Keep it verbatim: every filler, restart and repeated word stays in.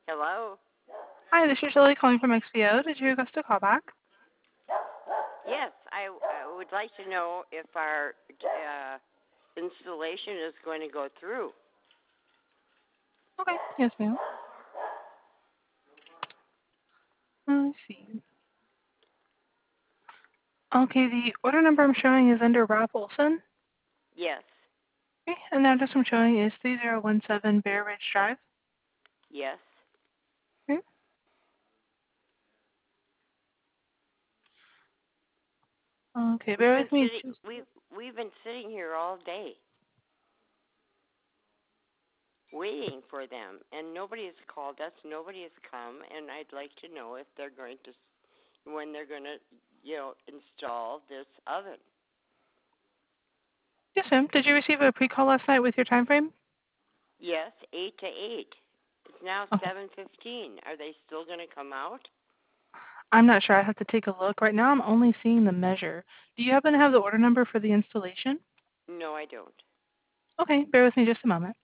Hello? Hi, this is Shirley calling from X P O. Did you request a call back? Yes, I, I would like to know if our uh, installation is going to go through. Okay. Yes, ma'am. Let's see. Okay, the order number I'm showing is under Rob Olson. Yes, Okay, and the address I'm showing is three zero one seven Bear Ridge Drive. yes. Okay. Okay, We've bear been with me sitting just. we've we've been sitting here all day waiting for them, and nobody has called us. Nobody has come, and I'd like to know if they're going to when they're going to you know install this oven. Yes, ma'am. Did you receive a pre-call last night with your time frame? Yes, eight to eight. It's now Okay. seven fifteen. Are they still going to come out? I'm not sure. I have to take a look. Right now, I'm only seeing the measure. Do you happen to have the order number for the installation? No, I don't. Okay, bear with me just a moment.